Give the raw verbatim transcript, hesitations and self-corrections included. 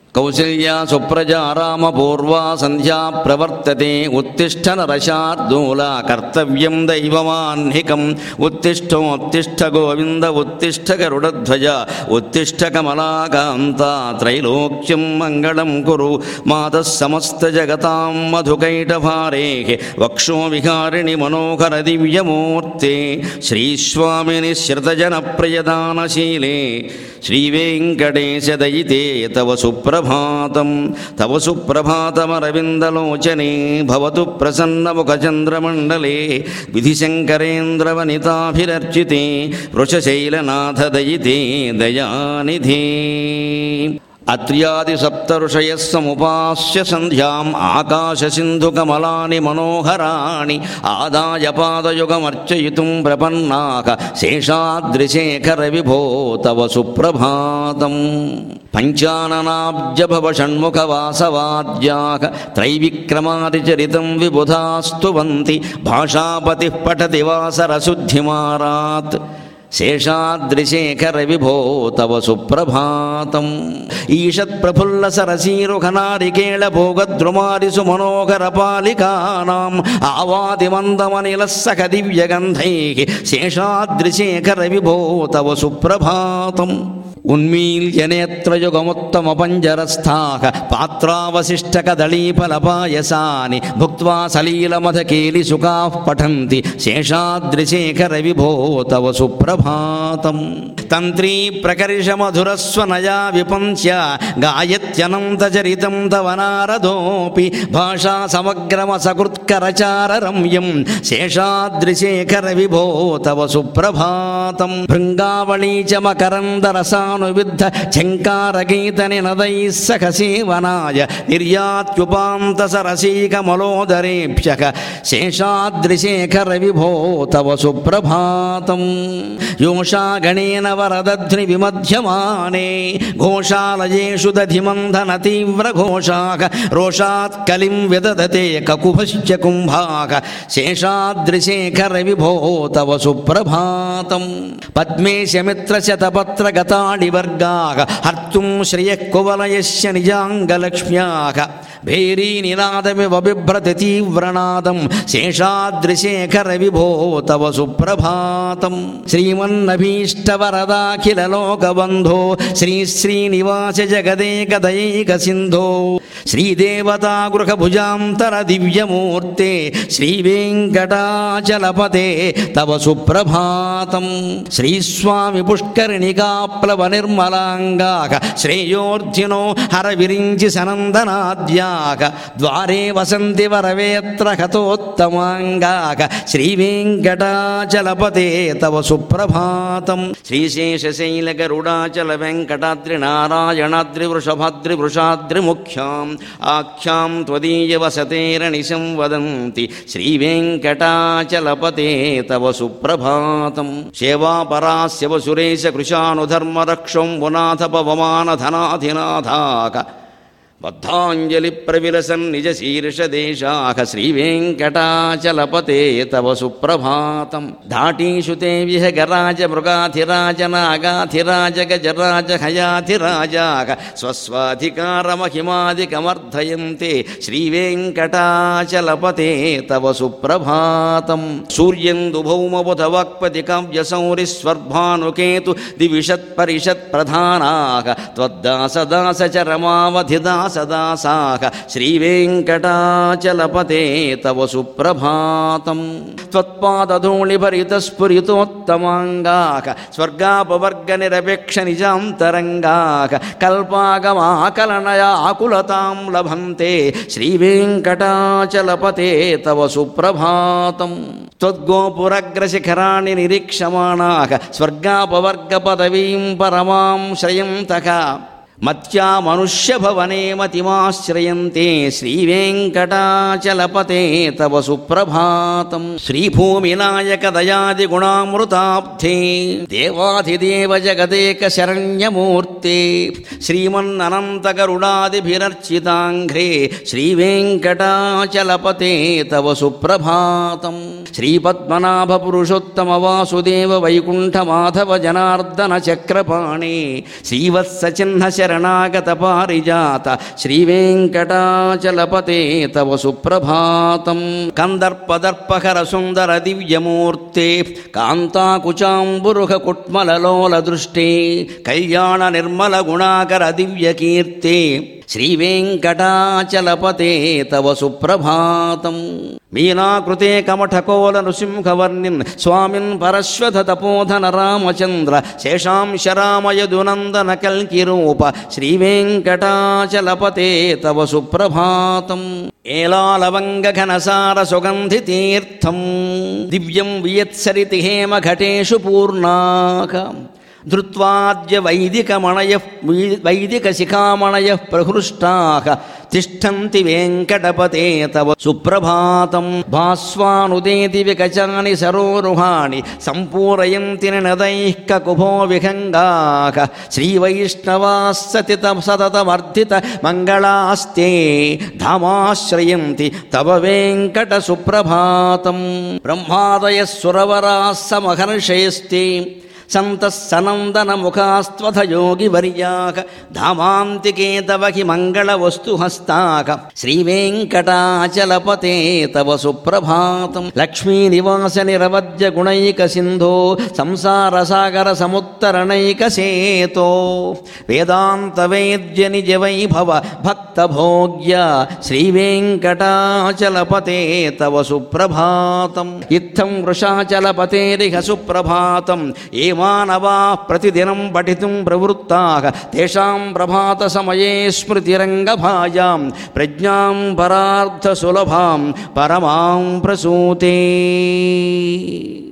కౌసల్యా సుప్రజా రామ పూర్వా సంధ్యా ప్రవర్తతే ఉత్తిష్ఠ నరశార్దూల కర్తవ్యం దైవమాన్నికం ఉత్తిష్ఠోత్తిష్ఠ గోవింద ఉత్తిష్ఠ గరుడధ్వజ ఉత్తిష్ఠ కమలాకాంత త్రైలోక్యం మంగళం కురు మాతః సమస్త జగతాం మధుకైటభారే వక్షో విహారిణి మనోహర దివ్యమూర్తే శ్రీస్వామిని శ్రుతజన ప్రియదానశీలే శ్రీవేంకటేశ దయితే తవ సుప్రభాతం తవ సుప్రభాతమరవిందలోచనే భవతు ప్రసన్నముఖచంద్రమండలే విధిశంకరేంద్రవనితాభిరర్చితే వృషశైలనాథ దయితే దయానిధే. అత్ర్యాది సప్తఋషయః సముపాస్య సంధ్యాం ఆకాశసింధుకమలాని మనోహరాణి ఆదాయ పాదయుగమర్చయితుం ప్రపన్నాః శేషాద్రిశేఖర విభో తవ సుప్రభాతం. పంచాననాబ్జభవ షణ్ముఖవాసవాద్యాః త్రైవిక్రమాదిచరితం విబుధాస్తువంతి భాషాపతిః పఠతి వాసరశుద్ధిమారాత్ శేషాద్రిశేఖర విభో తవ సుప్రభాతం. ఈషత్ ప్రఫుల్ల సరసీరుఖనారికేళ భోగద్రుమారిసు మనోహర పాలికానాం ఆవాది మందమనిలస్సఖ దివ్యగంధైః శేషాద్రిశేఖర విభో తవ సుప్రభాతం. ఉన్మీల్య నేత్రయుగముత్తమ పంజరస్థాః పాత్రావశిష్టకదళీఫలపాయసాని భుక్త్వా సలీలమధకేలి సుఖాః పఠంతి శేషాద్రిశేఖర విభో తవ సుప్రభాతం. తంత్రీ ప్రకర్షమధురస్వనయా విపంచ్య గాయత్యనంతచరితం తవ నారదోపి భాషా సమగ్రమసకృత్కరచార రమ్యం శేషాద్రిశేఖర విభో తవ సుప్రభాతం. భృంగావళీ చ మకరందరసా విద్ధ ఝంకారగీతనినదైః సఖ సేవనాయ నిర్యాత్యుపాంత సరసీకమలోదరేభ్యః శేషాద్రిశేఖర విభో తవ సుప్రభాతం. యోషా గణేన వరదధ్ని విమధ్యమానే ఘోషాలయేషు దధిమంధన తీవ్ర ఘోషాః రోషాత్ కలిం విదధతే కకుభశ్చ కుంభాః శేషాద్రిశేఖర విభో తవ సుప్రభాతం. పద్మేశమిత్ర శతపత్ర గతాళి వర్గాః హర్తుం శ్రియః కువలయస్య నిజాంగలక్ష్మ్యాః భేరీ నినాదమివ బిభ్రతి తీవ్రనాదం శేషాద్రిశేఖర విభో తవ సుప్రభాతం. శ్రీమన్నభీష్టవరదాఖిల లోకబంధో శ్రీ శ్రీనివాస జగదేక దయైక సింధో శ్రీదేవతాగృహభుజాంతర దివ్యమూర్తే శ్రీవేంకటాచలపతే తవ సుప్రభాతం. శ్రీస్వామి పుష్కరిణికాప్లవ నిర్మలాంగాః శ్రేయోర్ధినో హర విరించి సనందనాద్యాః ద్వారే వసంతి వరవేత్ర హతోత్తమాంగాః శ్రీవేంకటాచలపతే తవ సుప్రభాతం. శ్రీశేషశైల గరుడాచల వెంకటాద్రి నారాయణాద్రి వృషభాద్రి వృషాద్రి ముఖ్యాం ఆఖ్యాం త్వదీయ వసతేరనిశం వదంతి శ్రీవేంకటాచలపతే తవ సుప్రభాతం. సేవాపరాస్యవ సురేశ కృశానుధర్మరక్షం మునాథ పవమాన ధనాధినాథాక బద్ధాంజలి ప్రవిలసన్ నిజ శీర్షదేశాః శ్రీవేంకటాచలపతే తవ సుప్రభాతం. ధాటీషుతే విహగరాజ మృగాధిరాజ నాగాధిరాజ గజరాజ హయాధిరాజాః స్వస్వాధికారమహిమాదికమర్ధయంతే శ్రీవేంకటాచలపతే తవ సుప్రభాతం. సూర్యందు భౌమబుధ వాక్పతి కావ్యసౌరిస్వర్భానుకేతు దివిషత్పరిషత్ ప్రధానాః త్వద్దాసదాస చరమావధిదాస సదాసాః శ్రీవేంకటాచలపతే తవ సుప్రభాతం. త్వత్పాదధూళిభరితస్ఫురితోత్తమాంగాః స్వర్గాపవర్గ నిరపేక్ష నిజాంతరంగాః కల్పాగమాకలనయాకులతాం లభంతే శ్రీవేంకటాచలపతే తవ సుప్రభాతం. త్వద్గోపురగ్రశిఖరాణి నిరీక్షమాణాః స్వర్గాపవర్గ పదవీం పరమాం శ్రయంతః మత్యా మనుష్యభవనే మతిమాశ్రయంతే శ్రీవేంకటాచలపతే తవ సుప్రభాతం. శ్రీభూమినాయక దయాది గుణామృతాబ్ధే దేవాధిదేవ జగదేక శరణ్యమూర్తే శ్రీమన్ననంత కరుణాదిభిరర్చితాంఘ్రే శ్రీవేంకటాచలపతే తవ సుప్రభాతం. శ్రీపద్మనాభ పురుషోత్తమ వాసుదేవ వైకుంఠ మాధవ జనార్దన చక్రపాణి శ్రీవత్స చిహ్న శరణాగత పారిజాత శ్రీవేంకటాచలపతే తవ సుప్రభాతం. కందర్పదర్పహర సుందర దివ్యమూర్తే కాంతాకుచాంబురుహ కుట్మలలోల దృష్టే కళ్యాణ నిర్మల గుణాకర దివ్యకీర్తే శ్రీవేంకటాచలపతే తవ సుప్రభాతం. మీనాకృతే కమఠకోల నృసింహవర్ణిన్ స్వామిన్ పరశ్వథ తపోధన రామచంద్ర శేషాంశ రామయదునందన కల్కిరూప శ్రీవేంకటాచలపతే తవ సుప్రభాతం. ఏలాలవంగ ఘనసార సుగంధి తీర్థం దివ్యం వియత్సరితి హేమ ఘటేషు పూర్ణాక ధృత్వాద్య వైదికమణయ వైదిక శిఖామణయ ప్రహృష్టాః తిష్టంతి వెంకటపతే తవ సుప్రభాతం. భాస్వానుదేతి వికచాని సరోరుహాణి సంపూరయంతి నదైః కుభో విహంగాః శ్రీవైష్ణవాస్సతి సతతమర్ధిత మంగళాస్తే ధామాశ్రయంతి తవ వెంకట సుప్రభాతం. బ్రహ్మాదయ సురవరాः సమహర్షయస్తే సంతః సనందన ముఖాస్త్వథ యోగి వర్యాక ధామాంతికే తవ హి మంగళ వస్తు హస్తాక శ్రీవేంకటాచలపతే తవ సుప్రభాతం. లక్ష్మీ నివాస నిరవద్య గుణైక సింధో సంసార సాగర సముత్తరణైక సేతో వేదాంత వేద్య నిజ వైభవ భక్త భోగ్య శ్రీవేంకటాచలపతే తవ సుప్రభాతం. ఇత్థం వృషాచలపతేరిహ సుప్రభాతం. ఏ మానవా ప్రతిదినం పఠితుం ప్రవృత్తాః తేషాం ప్రభాత సమయే స్మృతిరంగభాయాం ప్రజ్ఞాం పరార్థ సులభాం పరమాం ప్రసూతే.